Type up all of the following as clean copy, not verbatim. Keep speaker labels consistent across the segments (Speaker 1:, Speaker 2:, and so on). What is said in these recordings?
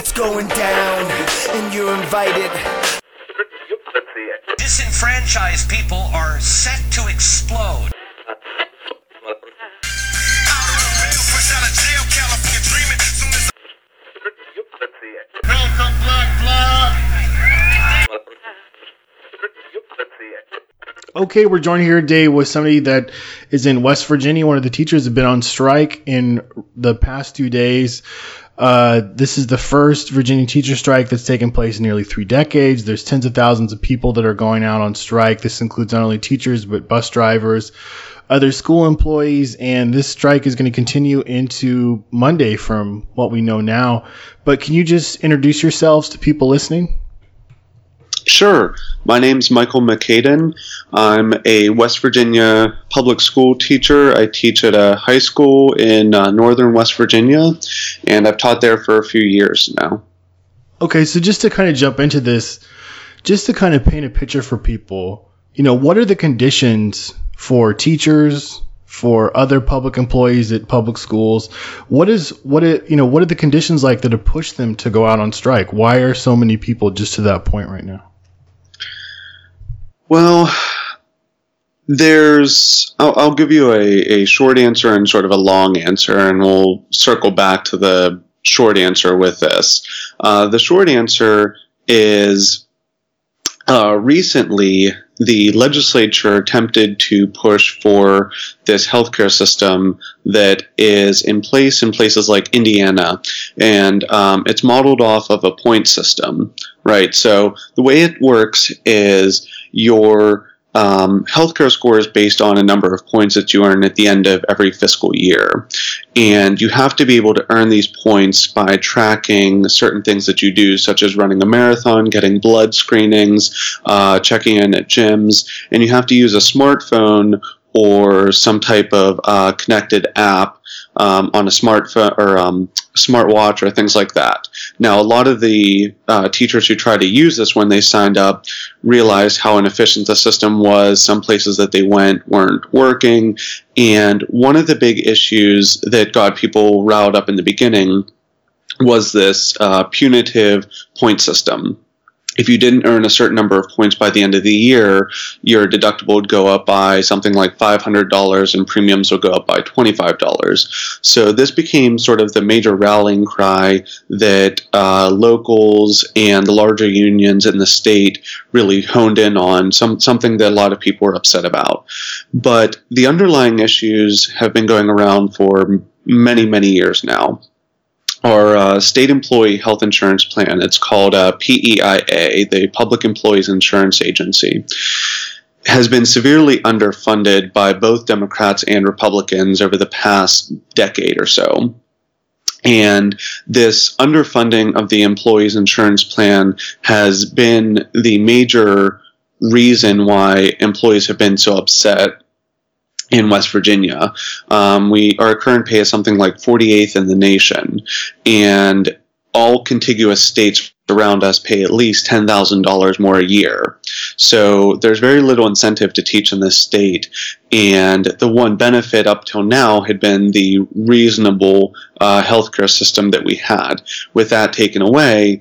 Speaker 1: It's going down, and you're invited.
Speaker 2: Disenfranchised people are set to explode.
Speaker 3: Okay, we're joined here today with somebody that is in West Virginia. One of the teachers has been on strike in the past 2 days. This is the first Virginia teacher strike that's taken place in nearly 3 decades. There's tens of thousands of people that are going out on strike. This includes not only teachers, but bus drivers, other school employees, and this strike is going to continue into Monday from what we know now. But can you just introduce yourselves to people listening?
Speaker 4: Sure. My name's Michael McCaden. I'm a West Virginia public school teacher. I teach at a high school in northern West Virginia, and I've taught there for a few years now.
Speaker 3: Okay, so just to kind of jump into this, just to kind of paint a picture for people, what are the conditions for teachers, for other public employees at public schools? What are the conditions like that have pushed them to go out on strike? Why are so many people just to that point right now?
Speaker 4: Well, I'll give you a short answer and sort of a long answer, and we'll circle back to the short answer with this. The short answer is recently the legislature attempted to push for this healthcare system that is in place in places like Indiana, and it's modeled off of a point system, right? So the way it works is your healthcare score is based on a number of points that you earn at the end of every fiscal year. And you have to be able to earn these points by tracking certain things that you do, such as running a marathon, getting blood screenings, checking in at gyms, and you have to use a smartphone or some type of connected app on a smartphone or smartwatch or things like that. Now, a lot of the teachers who tried to use this when they signed up realized how inefficient the system was. Some places that they went weren't working. And one of the big issues that got people riled up in the beginning was this punitive point system. If you didn't earn a certain number of points by the end of the year, your deductible would go up by something like $500 and premiums would go up by $25. So this became sort of the major rallying cry that locals and the larger unions in the state really honed in on, something that a lot of people were upset about. But the underlying issues have been going around for many, many years now. Our state employee health insurance plan, it's called PEIA, the Public Employees Insurance Agency, has been severely underfunded by both Democrats and Republicans over the past decade or so. And this underfunding of the employees insurance plan has been the major reason why employees have been so upset in West Virginia. Our current pay is something like 48th in the nation, and all contiguous states around us pay at least $10,000 more a year. So there's very little incentive to teach in this state, and the one benefit up till now had been the reasonable healthcare system that we had. With that taken away,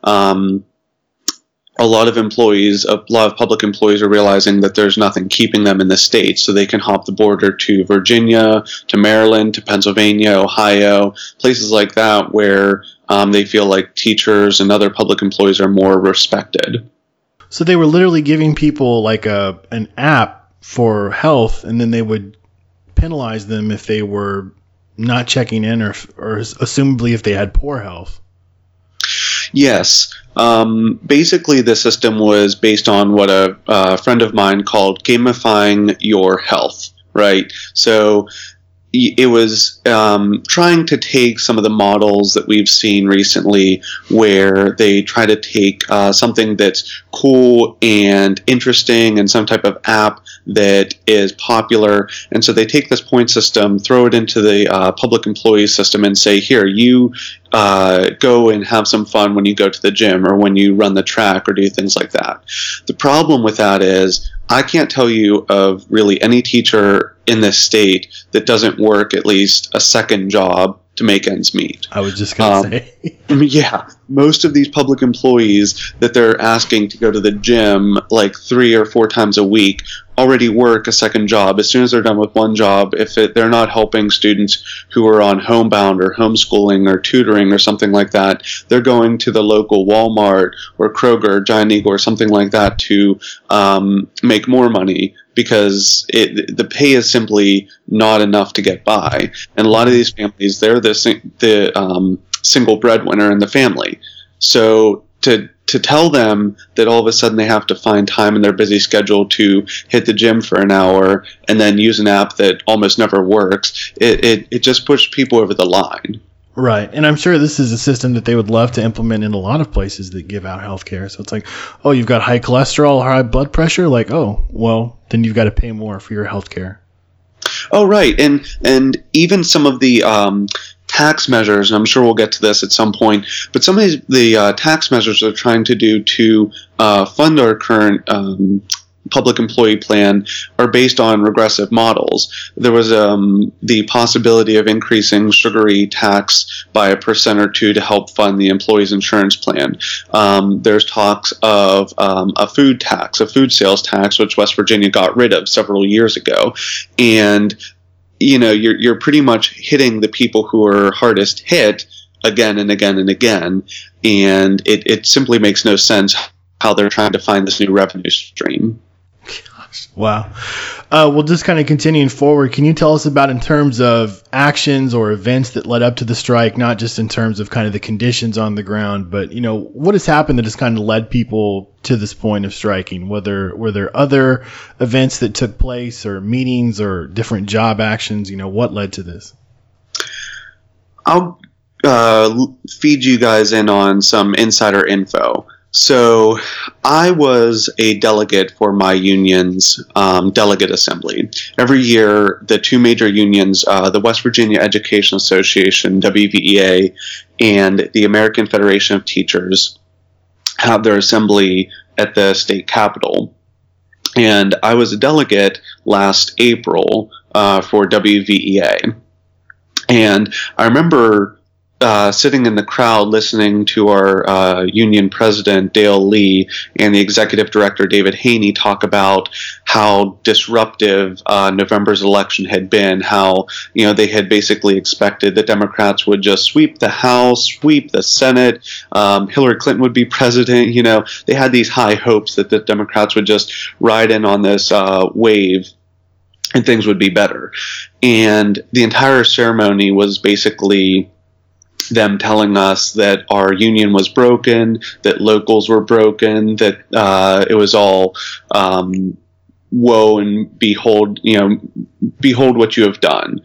Speaker 4: a lot of public employees are realizing that there's nothing keeping them in the state, so they can hop the border to Virginia, to Maryland, to Pennsylvania, Ohio, places like that where they feel like teachers and other public employees are more respected.
Speaker 3: So they were literally giving people like an app for health, and then they would penalize them if they were not checking in or assumably if they had poor health.
Speaker 4: Yes. Basically, the system was based on what a friend of mine called gamifying your health, right? So it was trying to take some of the models that we've seen recently where they try to take something that's cool and interesting and some type of app that is popular, and so they take this point system, throw it into the public employee system and say, here, you go and have some fun when you go to the gym or when you run the track or do things like that. The problem with that is I can't tell you of really any teacher in this state that doesn't work at least a second job to make ends meet.
Speaker 3: I was just going to say.
Speaker 4: Yeah, most of these public employees that they're asking to go to the gym like 3 or 4 times a week already work a second job. As soon as they're done with one job, if they're not helping students who are on homebound or homeschooling or tutoring or something like that, they're going to the local Walmart or Kroger, Giant Eagle or something like that to make more money, because the pay is simply not enough to get by. And a lot of these families, they're the single breadwinner in the family. So to tell them that all of a sudden they have to find time in their busy schedule to hit the gym for an hour and then use an app that almost never works, it just pushed people over the line.
Speaker 3: Right. And I'm sure this is a system that they would love to implement in a lot of places that give out healthcare. So it's like, oh, you've got high cholesterol, high blood pressure. Like, oh, well, then you've got to pay more for your healthcare.
Speaker 4: Oh, right. And even some of the tax measures, and I'm sure we'll get to this at some point, but some of the tax measures they're trying to do to fund our current public employee plan are based on regressive models. There was the possibility of increasing sugary tax by 1% or 2% to help fund the employee's insurance plan. There's talks of a food tax, a food sales tax, which West Virginia got rid of several years ago. And you're pretty much hitting the people who are hardest hit again and again and again. And it simply makes no sense how they're trying to find this new revenue stream.
Speaker 3: Wow. Well, just kind of continuing forward, can you tell us about in terms of actions or events that led up to the strike, not just in terms of kind of the conditions on the ground, but, what has happened that has kind of led people to this point of striking? Were there other events that took place or meetings or different job actions? What led to this?
Speaker 4: I'll feed you guys in on some insider info. So I was a delegate for my union's delegate assembly. Every year, the 2 major unions, the West Virginia Education Association, WVEA, and the American Federation of Teachers, have their assembly at the state capitol. And I was a delegate last April for WVEA. And I remember sitting in the crowd listening to our union president, Dale Lee, and the executive director, David Haney, talk about how disruptive November's election had been, how they had basically expected the Democrats would just sweep the House, sweep the Senate, Hillary Clinton would be president. They had these high hopes that the Democrats would just ride in on this wave and things would be better. And the entire ceremony was basically them telling us that our union was broken, that locals were broken, that it was all woe and behold what you have done.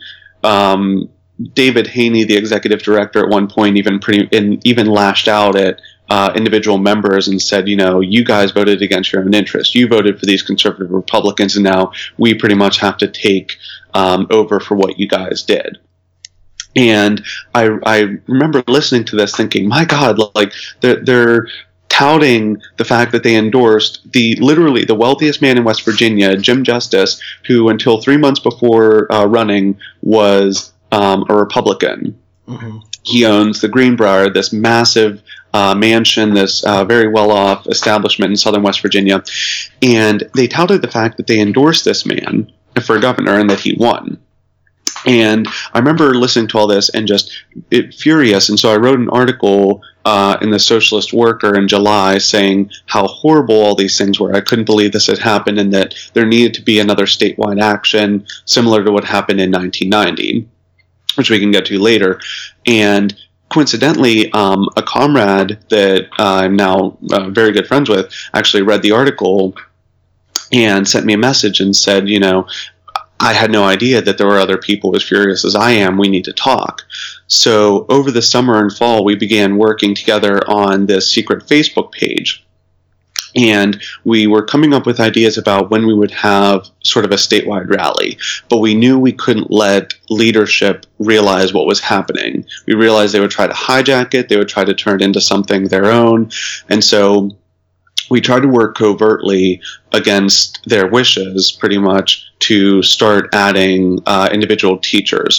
Speaker 4: David Haney, the executive director, at one point even lashed out at individual members and said, you guys voted against your own interests. You voted for these conservative Republicans, and now we pretty much have to take over for what you guys did. And I remember listening to this thinking, my God, like they're touting the fact that they endorsed literally the wealthiest man in West Virginia, Jim Justice, who until 3 months before running was a Republican. Mm-hmm. He owns the Greenbrier, this massive mansion, this very well-off establishment in southern West Virginia. And they touted the fact that they endorsed this man for governor and that he won. And I remember listening to all this and just furious. And so I wrote an article in the Socialist Worker in July saying how horrible all these things were. I couldn't believe this had happened and that there needed to be another statewide action similar to what happened in 1990, which we can get to later. And coincidentally, a comrade that I'm now very good friends with actually read the article and sent me a message and said, I had no idea that there were other people as furious as I am. We need to talk. So over the summer and fall, we began working together on this secret Facebook page. And we were coming up with ideas about when we would have sort of a statewide rally. But we knew we couldn't let leadership realize what was happening. We realized they would try to hijack it. They would try to turn it into something their own. And so we tried to work covertly against their wishes, pretty much, to start adding individual teachers.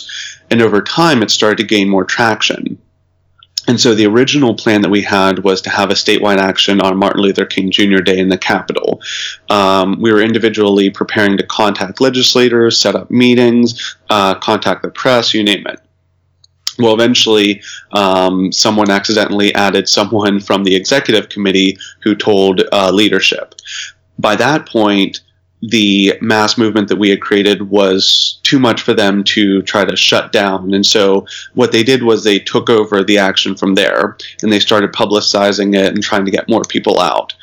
Speaker 4: And over time, it started to gain more traction. And so the original plan that we had was to have a statewide action on Martin Luther King Jr. Day in the Capitol. We were individually preparing to contact legislators, set up meetings, contact the press, you name it. Well, eventually, someone accidentally added someone from the executive committee who told leadership. By that point, the mass movement that we had created was too much for them to try to shut down. And so what they did was they took over the action from there, and they started publicizing it and trying to get more people out.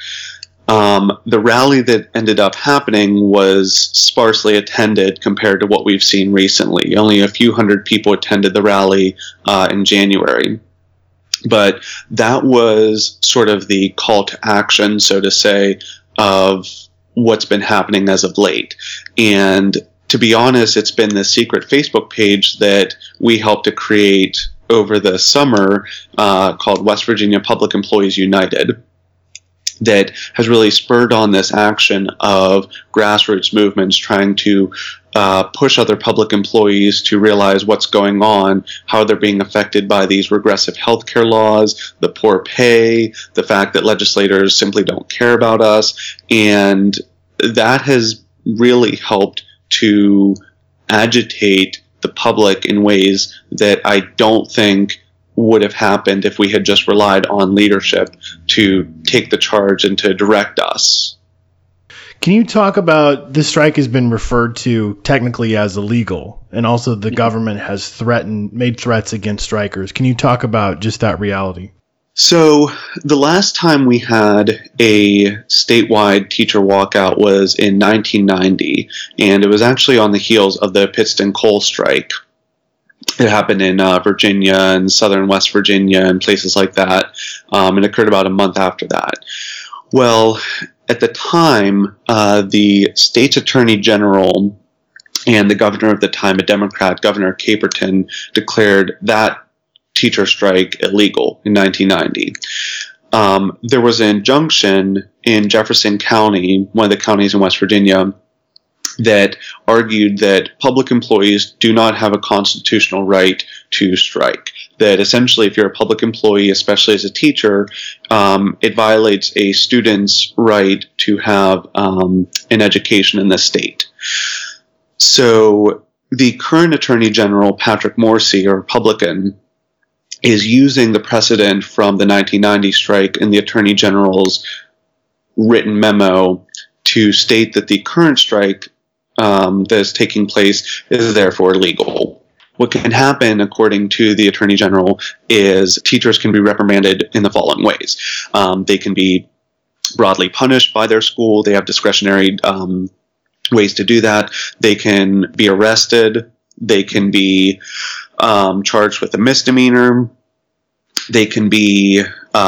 Speaker 4: The rally that ended up happening was sparsely attended compared to what we've seen recently. Only a few hundred people attended the rally in January. But that was sort of the call to action, so to say, of what's been happening as of late. And to be honest, it's been the secret Facebook page that we helped to create over the summer called West Virginia Public Employees United that has really spurred on this action of grassroots movements trying to push other public employees to realize what's going on, how they're being affected by these regressive healthcare laws, the poor pay, the fact that legislators simply don't care about us. And that has really helped to agitate the public in ways that I don't think would have happened if we had just relied on leadership to take the charge and to direct us.
Speaker 3: Can you talk about this strike has been referred to technically as illegal, and also the government has made threats against strikers. Can you talk about just that reality?
Speaker 4: So the last time we had a statewide teacher walkout was in 1990, and it was actually on the heels of the Pittston coal strike. It happened in Virginia and southern West Virginia and places like that, and occurred about a month after that. Well, at the time, the state's attorney general and the governor of the time, a Democrat, Governor Caperton, declared that teacher strike illegal in 1990. There was an injunction in Jefferson County, one of the counties in West Virginia, that argued that public employees do not have a constitutional right to strike. That essentially, if you're a public employee, especially as a teacher, it violates a student's right to have an education in the state. So the current Attorney General, Patrick Morrisey, a Republican, is using the precedent from the 1990 strike in the Attorney General's written memo to state that the current strike that is taking place is therefore illegal. What can happen, according to the Attorney General, is teachers can be reprimanded in the following ways. They can be broadly punished by their school. They have discretionary ways to do that. They can be arrested. They can be charged with a misdemeanor. They can be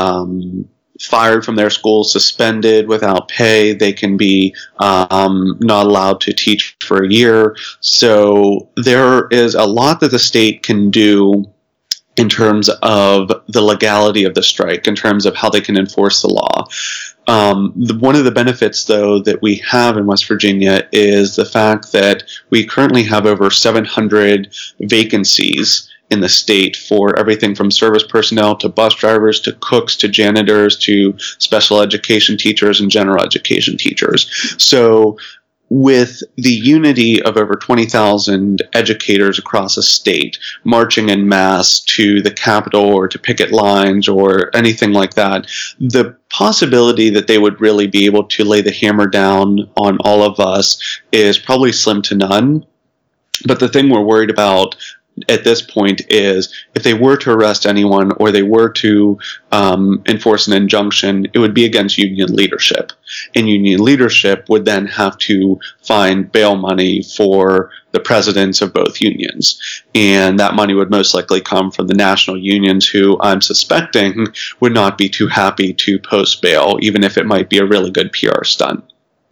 Speaker 4: fired from their school, suspended without pay. They can be not allowed to teach for a year. So there is a lot that the state can do in terms of the legality of the strike, in terms of how they can enforce the law. One of the benefits, though, that we have in West Virginia is the fact that we currently have over 700 vacancies in the state for everything from service personnel to bus drivers to cooks to janitors to special education teachers and general education teachers. So with the unity of over 20,000 educators across the state marching en masse to the Capitol or to picket lines or anything like that, the possibility that they would really be able to lay the hammer down on all of us is probably slim to none. But the thing we're worried about at this point is if they were to arrest anyone or they were to enforce an injunction, it would be against union leadership. And union leadership would then have to find bail money for the presidents of both unions. And that money would most likely come from the national unions, who I'm suspecting would not be too happy to post bail, even if it might be a really good PR stunt.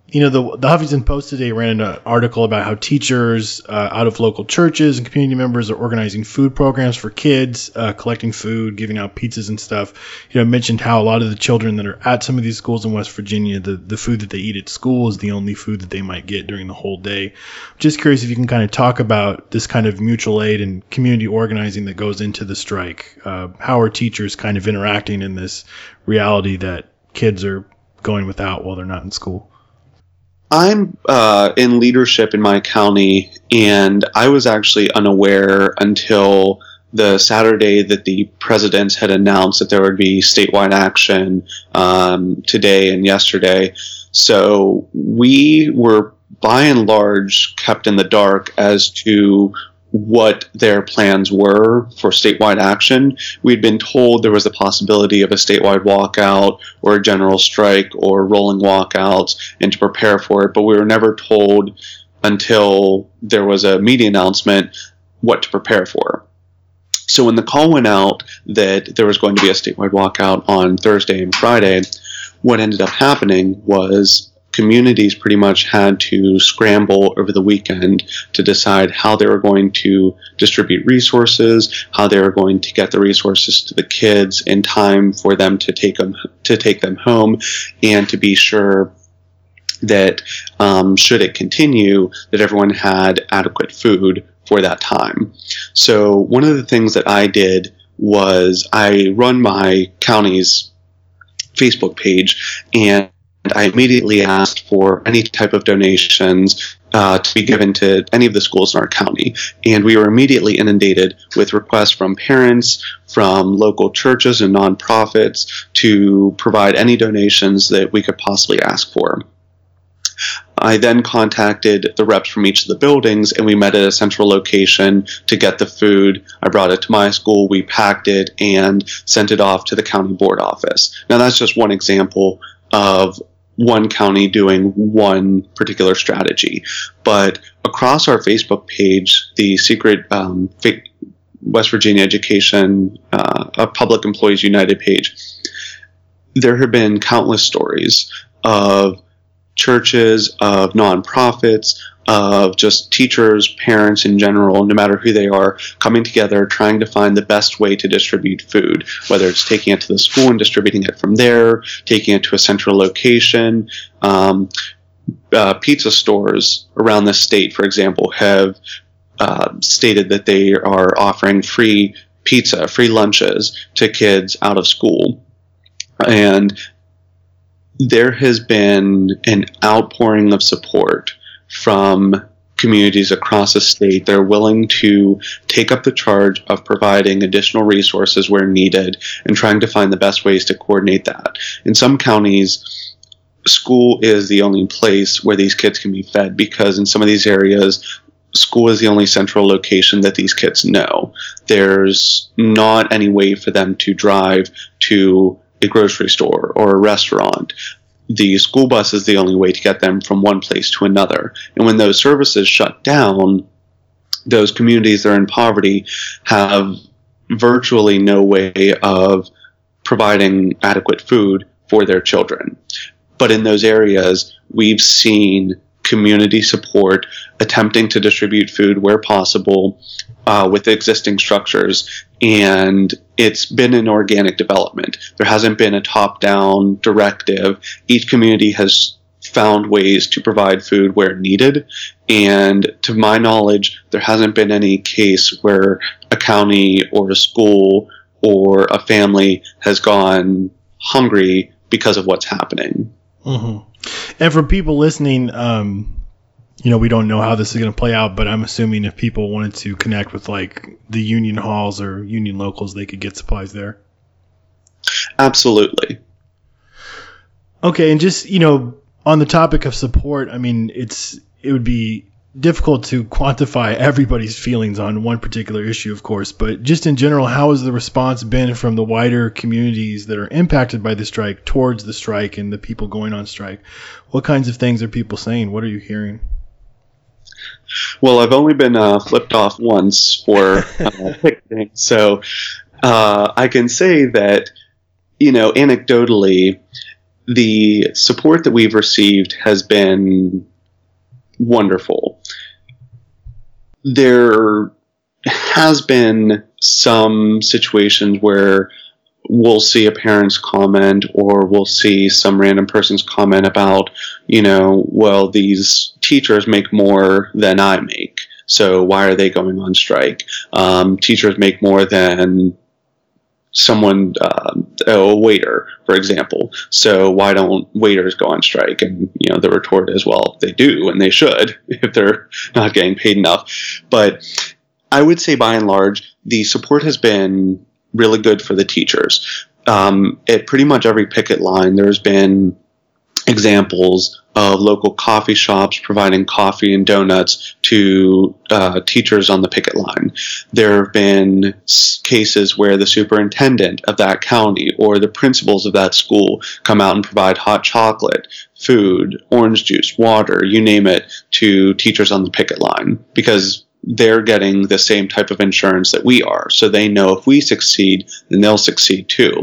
Speaker 3: the Huffington Post today ran an article about how teachers out of local churches and community members are organizing food programs for kids, collecting food, giving out pizzas and stuff. Mentioned how a lot of the children that are at some of these schools in West Virginia, the food that they eat at school is the only food that they might get during the whole day. Just curious if you can kind of talk about this kind of mutual aid and community organizing that goes into the strike. How are teachers kind of interacting in this reality that kids are going without while they're not in school?
Speaker 4: I'm in leadership in my county, and I was actually unaware until the Saturday that the presidents had announced that there would be statewide action today and yesterday. So we were, by and large, kept in the dark as to what their plans were for statewide action. We'd been told there was a possibility of a statewide walkout or a general strike or rolling walkouts and to prepare for it, but we were never told until there was a media announcement what to prepare for. So when the call went out that there was going to be a statewide walkout on Thursday and Friday, what ended up happening was communities pretty much had to scramble over the weekend to decide how they were going to distribute resources, how they were going to get the resources to the kids in time for them to take them home, and to be sure that should it continue, that everyone had adequate food for that time. So one of the things that I did was I run my county's Facebook page, and I immediately asked for any type of donations to be given to any of the schools in our county. And we were immediately inundated with requests from parents, from local churches and nonprofits to provide any donations that we could possibly ask for. I then contacted the reps from each of the buildings, and we met at a central location to get the food. I brought it to my school, we packed it, and sent it off to the county board office. Now, that's just one example of one county doing one particular strategy. But across our Facebook page, the secret West Virginia Education Public Employees United page, there have been countless stories of churches, of nonprofits, of just teachers, parents in general, no matter who they are, coming together, trying to find the best way to distribute food, whether it's taking it to the school and distributing it from there, taking it to a central location. Pizza stores around the state, for example, have stated that they are offering free pizza, free lunches to kids out of school. And there has been an outpouring of support from communities across the state. They're willing to take up the charge of providing additional resources where needed and trying to find the best ways to coordinate that. In some counties, school is the only place where these kids can be fed, because in some of these areas, school is the only central location that these kids know. There's not any way for them to drive to a grocery store or a restaurant. The school bus is the only way to get them from one place to another. And when those services shut down, those communities that are in poverty have virtually no way of providing adequate food for their children. But in those areas, we've seen community support attempting to distribute food where possible with existing structures, and it's been an organic development. There hasn't been a top-down directive. Each community has found ways to provide food where needed, and to my knowledge, there hasn't been any case where a county or a school or a family has gone hungry because of what's happening.
Speaker 3: Mm-hmm. And for people listening, we don't know how this is going to play out, but I'm assuming if people wanted to connect with like the union halls or union locals, they could get supplies there.
Speaker 4: Absolutely.
Speaker 3: Okay. And just, on the topic of support, I mean, it would be difficult to quantify everybody's feelings on one particular issue, of course, but just in general, how has the response been from the wider communities that are impacted by the strike towards the strike and the people going on strike? What kinds of things are people saying? What are you hearing?
Speaker 4: Well, I've only been flipped off once for picketing, so I can say that, anecdotally, the support that we've received has been wonderful. There has been some situations where we'll see a parent's comment, or we'll see some random person's comment about, well, these teachers make more than I make, so why are they going on strike? Teachers make more than someone, a waiter, for example, so why don't waiters go on strike? And, the retort is, well, they do, and they should, if they're not getting paid enough. But I would say, by and large, the support has been really good for the teachers. At pretty much every picket line, there's been examples of local coffee shops providing coffee and donuts to teachers on the picket line. There have been cases where the superintendent of that county or the principals of that school come out and provide hot chocolate, food, orange juice, water, you name it, to teachers on the picket line, because they're getting the same type of insurance that we are. So they know if we succeed, then they'll succeed too.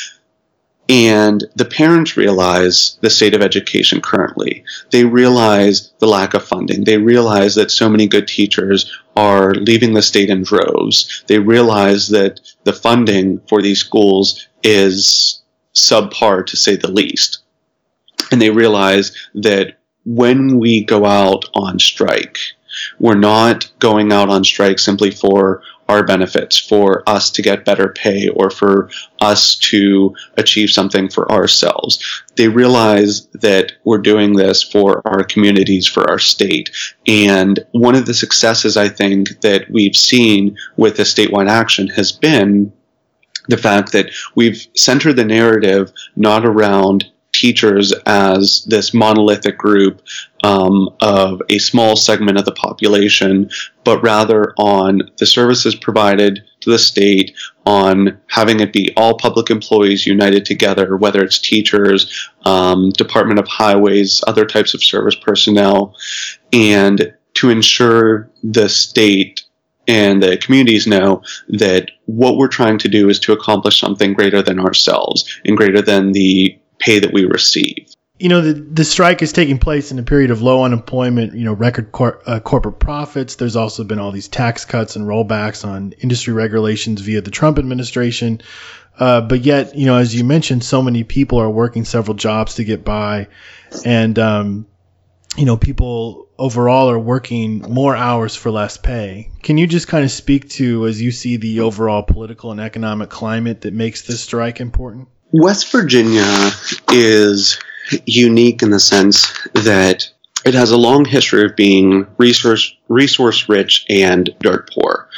Speaker 4: And the parents realize the state of education currently. They realize the lack of funding. They realize that so many good teachers are leaving the state in droves. They realize that the funding for these schools is subpar, to say the least. And they realize that when we go out on strike, we're not going out on strike simply for our benefits, for us to get better pay, or for us to achieve something for ourselves. They realize that we're doing this for our communities, for our state. And one of the successes, I think, that we've seen with the statewide action has been the fact that we've centered the narrative not around teachers as this monolithic group of a small segment of the population, but rather on the services provided to the state, on having it be all public employees united together, whether it's teachers, Department of Highways, other types of service personnel, and to ensure the state and the communities know that what we're trying to do is to accomplish something greater than ourselves and greater than the pay that we receive.
Speaker 3: The strike is taking place in a period of low unemployment, record corporate profits. There's also been all these tax cuts and rollbacks on industry regulations via the Trump administration. But yet, as you mentioned, so many people are working several jobs to get by. And, people overall are working more hours for less pay. Can you just kind of speak to, as you see, the overall political and economic climate that makes this strike important?
Speaker 4: West Virginia is unique in the sense that it has a long history of being resource rich and dirt poor.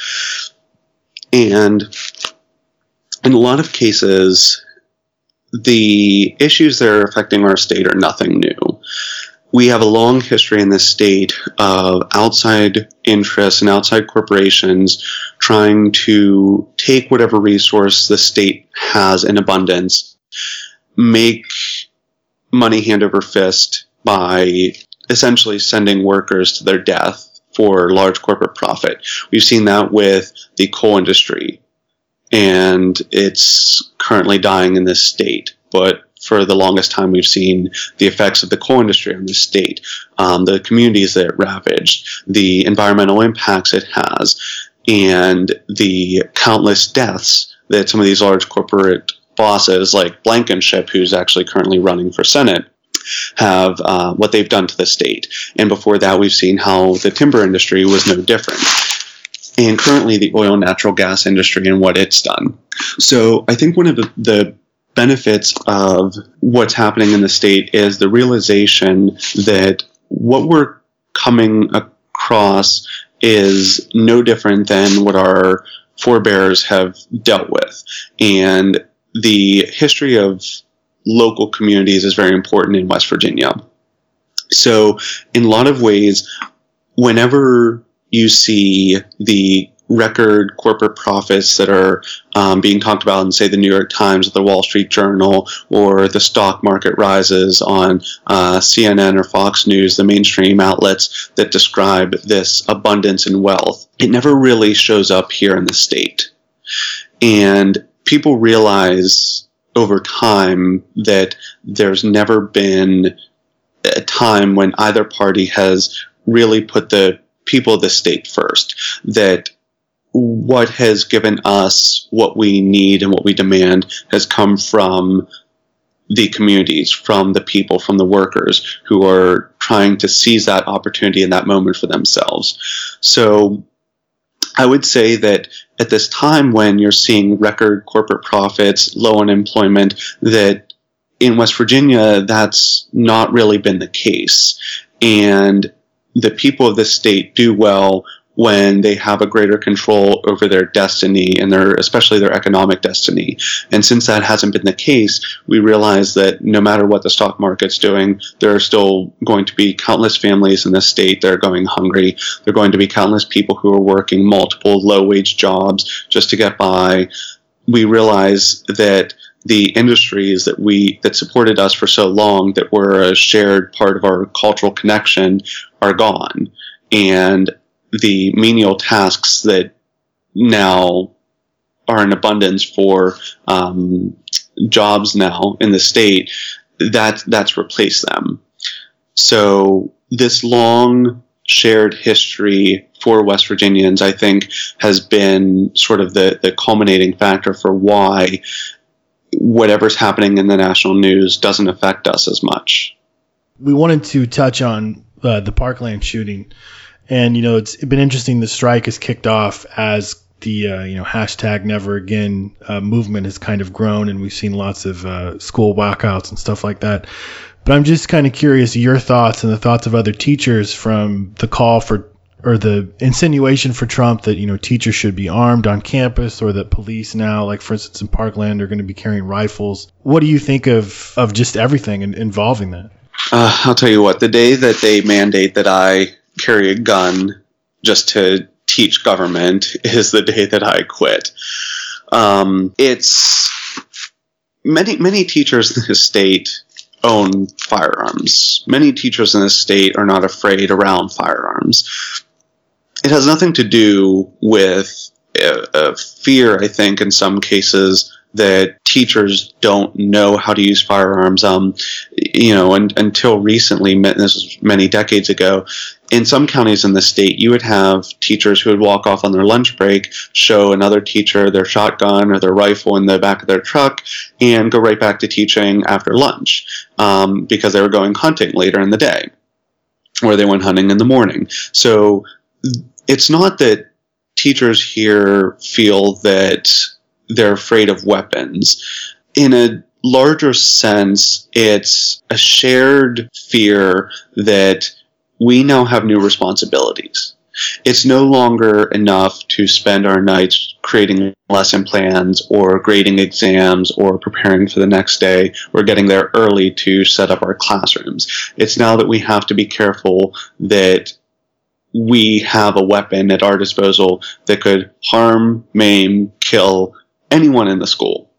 Speaker 4: And in a lot of cases, the issues that are affecting our state are nothing new. We have a long history in this state of outside interests and outside corporations trying to take whatever resource the state has in abundance, make money hand over fist by essentially sending workers to their death for large corporate profit. We've seen that with the coal industry, and it's currently dying in this state. But for the longest time, we've seen the effects of the coal industry on the state, the communities that it ravaged, the environmental impacts it has, and the countless deaths that some of these large corporate bosses, like Blankenship, who's actually currently running for Senate, have what they've done to the state. And before that, we've seen how the timber industry was no different. And currently, the oil and natural gas industry and what it's done. So I think one of the benefits of what's happening in the state is the realization that what we're coming across is no different than what our forebears have dealt with. And the history of local communities is very important in West Virginia. So in a lot of ways, whenever you see the record corporate profits that are being talked about in, say, the New York Times or the Wall Street Journal, or the stock market rises on CNN or Fox News, the mainstream outlets that describe this abundance and wealth, it never really shows up here in the state. And people realize over time that there's never been a time when either party has really put the people of the state first, that what has given us what we need and what we demand has come from the communities, from the people, from the workers who are trying to seize that opportunity in that moment for themselves. So I would say that at this time when you're seeing record corporate profits, low unemployment, that in West Virginia, that's not really been the case. And the people of the state do well when they have a greater control over their destiny and especially their economic destiny. And since that hasn't been the case, we realize that no matter what the stock market's doing, there are still going to be countless families in the state that are going hungry. There are going to be countless people who are working multiple low-wage jobs just to get by. We realize that the industries that supported us for so long, that were a shared part of our cultural connection, are gone. And the menial tasks that now are in abundance for jobs now in the state, that's replaced them. So this long shared history for West Virginians, I think, has been sort of the culminating factor for why whatever's happening in the national news doesn't affect us as much.
Speaker 3: We wanted to touch on the Parkland shooting. And, it's been interesting. The strike has kicked off as the, hashtag Never Again movement has kind of grown, and we've seen lots of school walkouts and stuff like that. But I'm just kind of curious your thoughts and the thoughts of other teachers from the call for, or the insinuation for Trump that, teachers should be armed on campus, or that police now, like for instance in Parkland, are going to be carrying rifles. What do you think of just everything involving that?
Speaker 4: I'll tell you what, the day that they mandate that I carry a gun just to teach government is the day that I quit. It's many teachers in this state own firearms. Many teachers in this state are not afraid around firearms. It has nothing to do with a fear, I think, in some cases, that teachers don't know how to use firearms. Until recently, this was many decades ago, in some counties in the state, you would have teachers who would walk off on their lunch break, show another teacher their shotgun or their rifle in the back of their truck, and go right back to teaching after lunch because they were going hunting later in the day, or they went hunting in the morning. So it's not that teachers here feel that they're afraid of weapons. In a larger sense, it's a shared fear that we now have new responsibilities. It's no longer enough to spend our nights creating lesson plans or grading exams or preparing for the next day or getting there early to set up our classrooms. It's now that we have to be careful that we have a weapon at our disposal that could harm, maim, kill anyone in the school.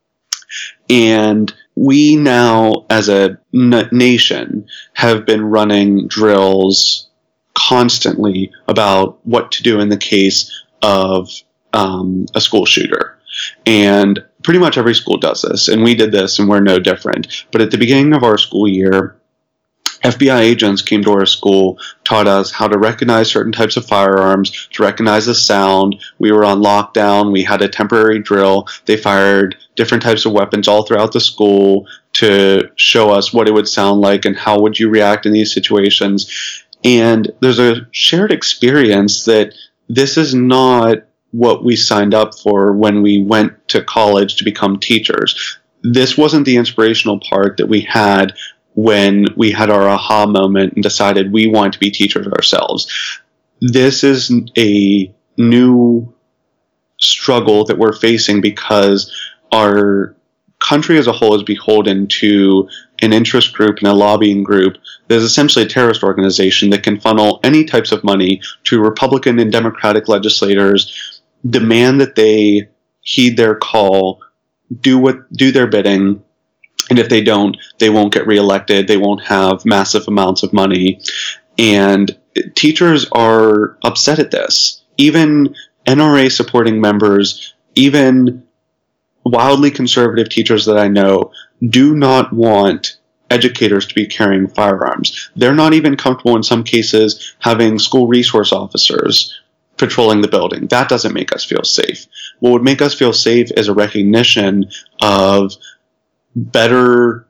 Speaker 4: And we now, as a nation, have been running drills constantly about what to do in the case of a school shooter. And pretty much every school does this, and we did this, and we're no different. But at the beginning of our school year, FBI agents came to our school, taught us how to recognize certain types of firearms, to recognize the sound. We were on lockdown. We had a temporary drill. They fired different types of weapons all throughout the school to show us what it would sound like and how would you react in these situations. And there's a shared experience that this is not what we signed up for when we went to college to become teachers. This wasn't the inspirational part that we had when we had our aha moment and decided we want to be teachers ourselves. This is a new struggle that we're facing because our country as a whole is beholden to an interest group and a lobbying group that is essentially a terrorist organization that can funnel any types of money to Republican and Democratic legislators, demand that they heed their call, do their bidding. And if they don't, they won't get reelected. They won't have massive amounts of money. And teachers are upset at this. Even NRA supporting members, even wildly conservative teachers that I know do not want educators to be carrying firearms. They're not even comfortable in some cases having school resource officers patrolling the building. That doesn't make us feel safe. What would make us feel safe is a recognition of better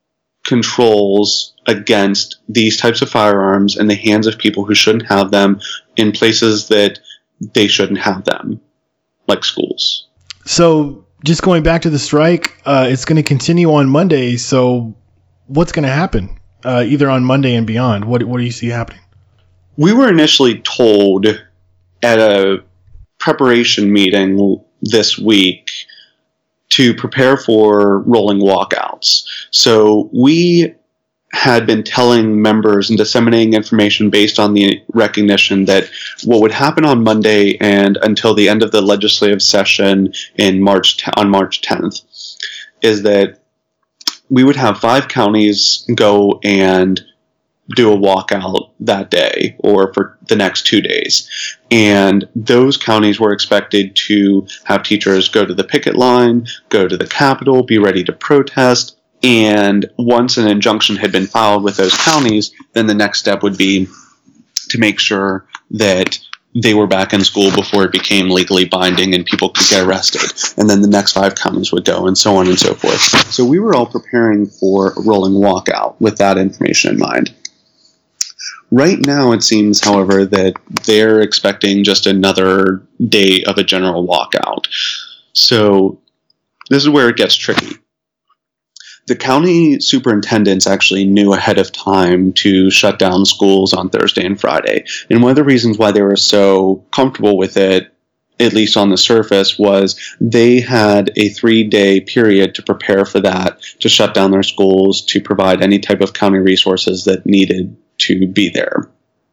Speaker 4: controls against these types of firearms in the hands of people who shouldn't have them in places that they shouldn't have them, like schools.
Speaker 3: So just going back to the strike, it's going to continue on Monday. So what's going to happen either on Monday and beyond? What do you see happening?
Speaker 4: We were initially told at a preparation meeting this week to prepare for rolling walkouts. So we had been telling members and disseminating information based on the recognition that what would happen on Monday and until the end of the legislative session on March 10th is that we would have 5 counties go and do a walkout that day or for the next 2 days. And those counties were expected to have teachers go to the picket line, go to the Capitol, be ready to protest. And once an injunction had been filed with those counties, then the next step would be to make sure that they were back in school before it became legally binding and people could get arrested. And then the next 5 counties would go, and so on and so forth. So we were all preparing for a rolling walkout with that information in mind. Right now, it seems, however, that they're expecting just another day of a general walkout. So this is where it gets tricky. The county superintendents actually knew ahead of time to shut down schools on Thursday and Friday. And one of the reasons why they were so comfortable with it, at least on the surface, was they had a 3-day period to prepare for that, to shut down their schools, to provide any type of county resources that needed to be there.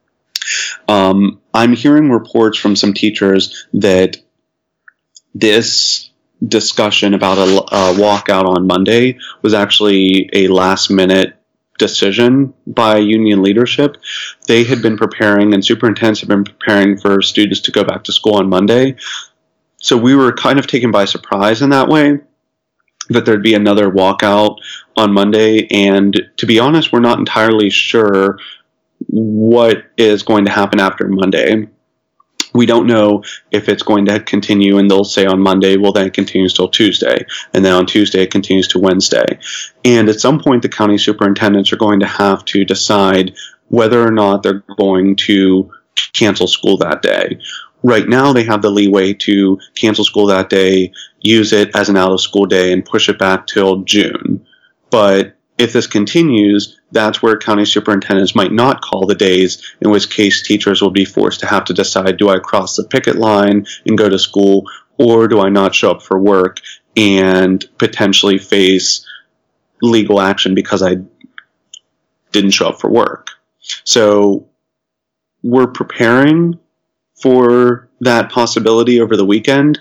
Speaker 4: I'm hearing reports from some teachers that this discussion about a walkout on Monday was actually a last-minute decision by union leadership. They had been preparing, and superintendents had been preparing for students to go back to school on Monday. So we were kind of taken by surprise in that way, that there'd be another walkout on Monday. And to be honest, we're not entirely sure what is going to happen after Monday. We don't know if it's going to continue, and they'll say on Monday, well, then it continues till Tuesday, and then on Tuesday it continues to Wednesday. And at some point, the county superintendents are going to have to decide whether or not they're going to cancel school that day. Right now, they have the leeway to cancel school that day, use it as an out-of-school day, and push it back till June. But if this continues, that's where county superintendents might not call the days, in which case teachers will be forced to have to decide, do I cross the picket line and go to school, or do I not show up for work and potentially face legal action because I didn't show up for work? So we're preparing for that possibility over the weekend.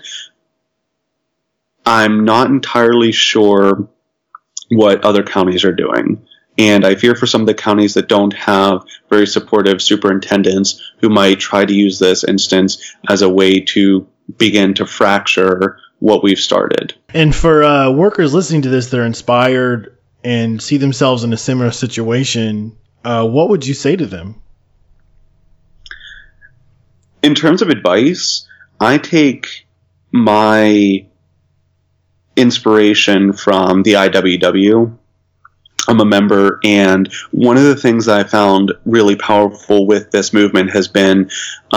Speaker 4: I'm not entirely sure what other counties are doing. And I fear for some of the counties that don't have very supportive superintendents who might try to use this instance as a way to begin to fracture what we've started.
Speaker 3: And for workers listening to this that are inspired and see themselves in a similar situation, what would you say to them?
Speaker 4: In terms of advice, I take my inspiration from the IWW. I'm a member, and one of the things that I found really powerful with this movement has been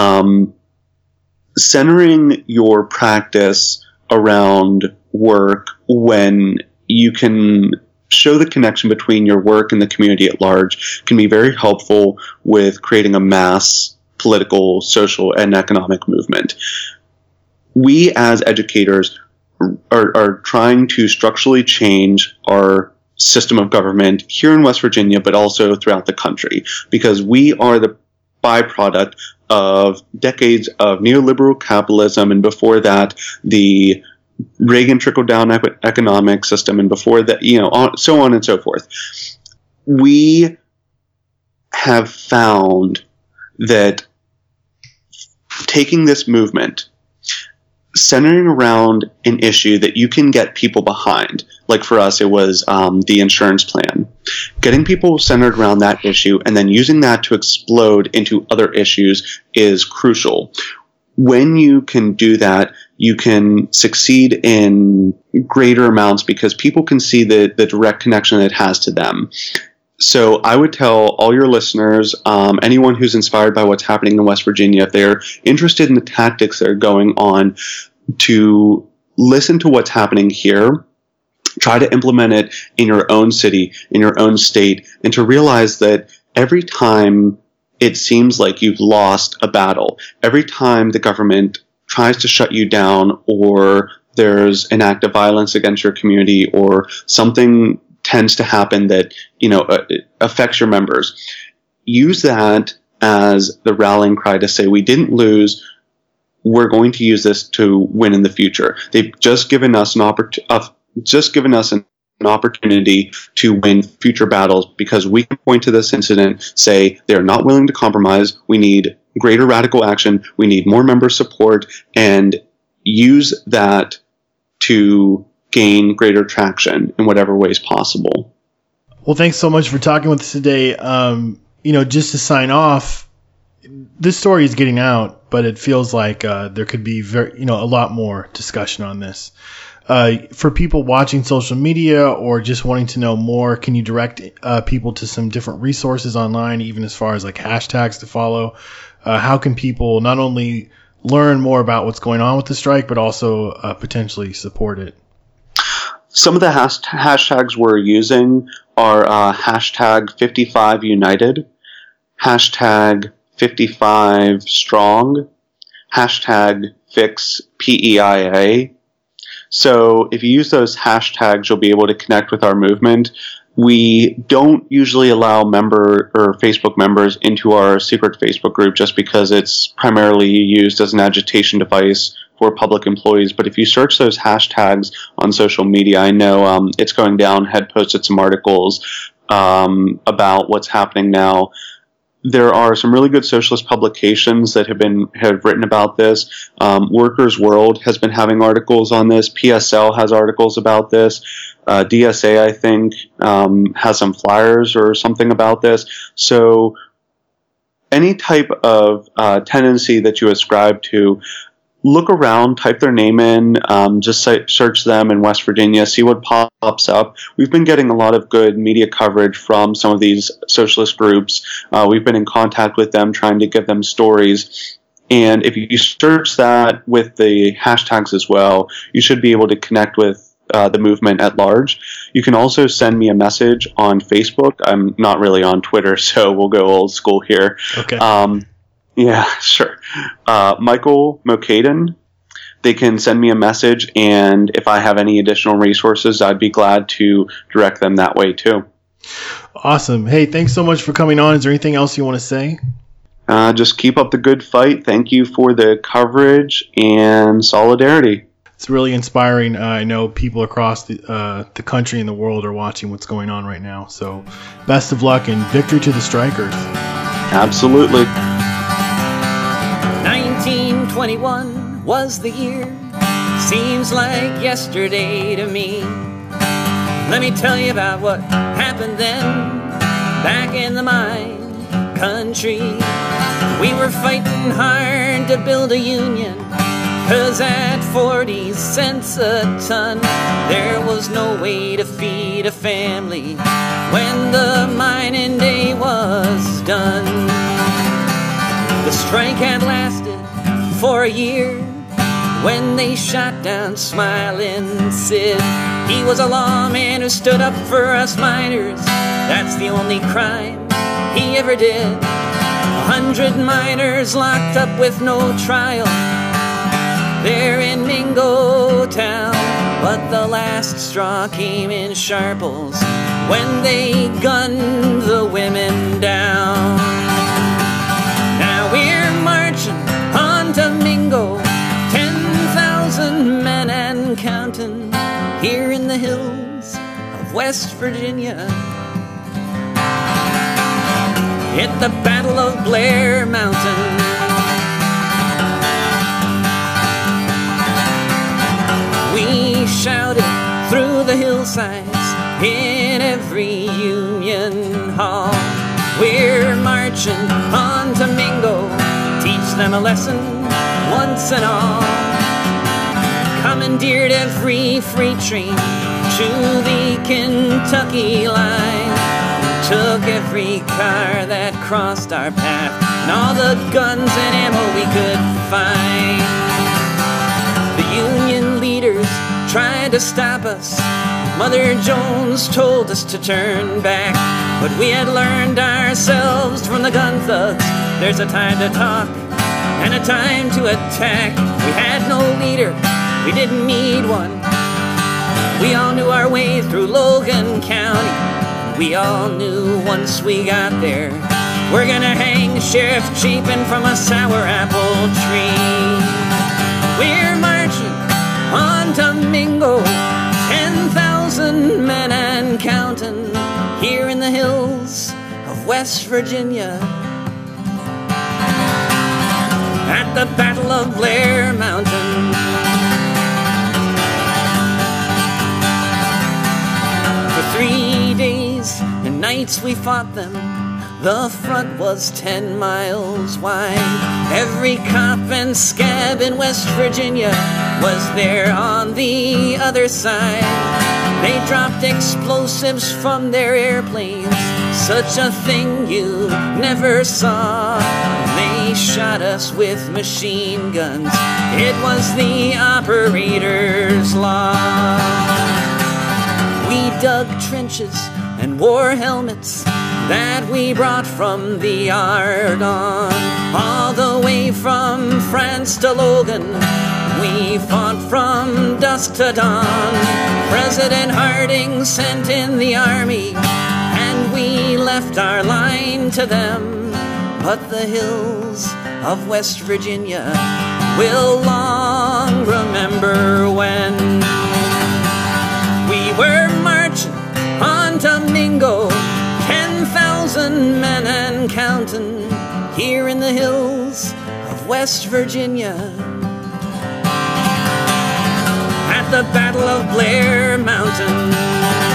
Speaker 4: centering your practice around work when you can show the connection between your work and the community at large can be very helpful with creating a mass political, social, and economic movement. We as educators are trying to structurally change our system of government here in West Virginia, but also throughout the country, because we are the byproduct of decades of neoliberal capitalism, and before that, the Reagan trickle-down economic system, and before that, so on and so forth. We have found that taking this movement, centering around an issue that you can get people behind. Like for us, it was the insurance plan. Getting people centered around that issue and then using that to explode into other issues is crucial. When you can do that, you can succeed in greater amounts because people can see the direct connection it has to them. So I would tell all your listeners, anyone who's inspired by what's happening in West Virginia, if they're interested in the tactics that are going on, to listen to what's happening here, try to implement it in your own city, in your own state, and to realize that every time it seems like you've lost a battle, every time the government tries to shut you down or there's an act of violence against your community or something tends to happen that, affects your members, use that as the rallying cry to say, we didn't lose, we're going to use this to win in the future. They've just given us an opportunity to win future battles because we can point to this incident, say they're not willing to compromise, we need greater radical action, we need more member support, and use that to gain greater traction in whatever ways possible.
Speaker 3: Well, thanks so much for talking with us today. Just to sign off, this story is getting out, but it feels like there could be a lot more discussion on this. For people watching social media or just wanting to know more, can you direct people to some different resources online, even as far as like hashtags to follow? How can people not only learn more about what's going on with the strike, but also potentially support it?
Speaker 4: Some of the hashtags we're using are hashtag 55United, hashtag 55Strong, hashtag Fix PEIA. So if you use those hashtags, you'll be able to connect with our movement. We don't usually allow Facebook members into our secret Facebook group just because it's primarily used as an agitation device for public employees. But if you search those hashtags on social media, I know it's going down. Had posted some articles about what's happening now. There are some really good socialist publications that have written about this. Workers' World has been having articles on this. PSL has articles about this. DSA, I think, has some flyers or something about this. So any type of tendency that you ascribe to, look around, type their name in, just search them in West Virginia, see what pops up. We've been getting a lot of good media coverage from some of these socialist groups. We've been in contact with them, trying to give them stories. And if you search that with the hashtags as well, you should be able to connect with the movement at large. You can also send me a message on Facebook. I'm not really on Twitter, so we'll go old school here.
Speaker 3: Okay.
Speaker 4: Yeah, sure. Michael Mokaden. They can send me a message, and if I have any additional resources, I'd be glad to direct them that way too.
Speaker 3: Awesome. Hey, thanks so much for coming on. Is there anything else you want to say?
Speaker 4: Just keep up the good fight. Thank you for the coverage and solidarity.
Speaker 3: It's really inspiring. I know people across the country and the world are watching what's going on right now. So best of luck and victory to the strikers.
Speaker 4: Absolutely.
Speaker 5: 1921 was the year. Seems like yesterday to me. Let me tell you about what happened then, back in the mine country. We were fighting hard to build a union, 'cause at 40 cents a ton, there was no way to feed a family when the mining day was done. The strike had lasted for a year when they shot down Smiling Sid. He was a lawman who stood up for us miners. That's the only crime he ever did. 100 miners locked up with no trial there in Mingo Town. But the last straw came in Sharples when they gunned the women down. Now we're marching on to Mingo, 10,000 men and counting, here in the hills of West Virginia. At the Battle of Blair Mountain. shouted through the hillsides in every Union hall. We're marching on to Mingo, teach them a lesson once and all. Commandeered every freight train to the Kentucky line. Took every car that crossed our path and all the guns and ammo we could find. The Union leaders tried to stop us. Mother Jones told us to turn back, but we had learned ourselves from the gun thugs. There's a time to talk and a time to attack. We had no leader, we didn't need one. We all knew our way through Logan County. We all knew once we got there, we're gonna hang Sheriff Chapin from a sour apple tree. We're marching on to Mingo, 10,000 men and counting, here in the hills of West Virginia. At the Battle of Blair Mountain. For 3 days and nights we fought them. The front was 10 miles wide. Every cop and scab in West Virginia was there on the other side. They dropped explosives from their airplanes, such a thing you never saw. They shot us with machine guns. It was the operator's law. We dug trenches and wore helmets that we brought from the Argonne. All the way from France to Logan, we fought from dusk to dawn. President Harding sent in the army, and we left our line to them. But the hills of West Virginia will long remember when we were marching on to Mingo, 10,000 men and counting, here in the hills of West Virginia. At the Battle of Blair Mountain.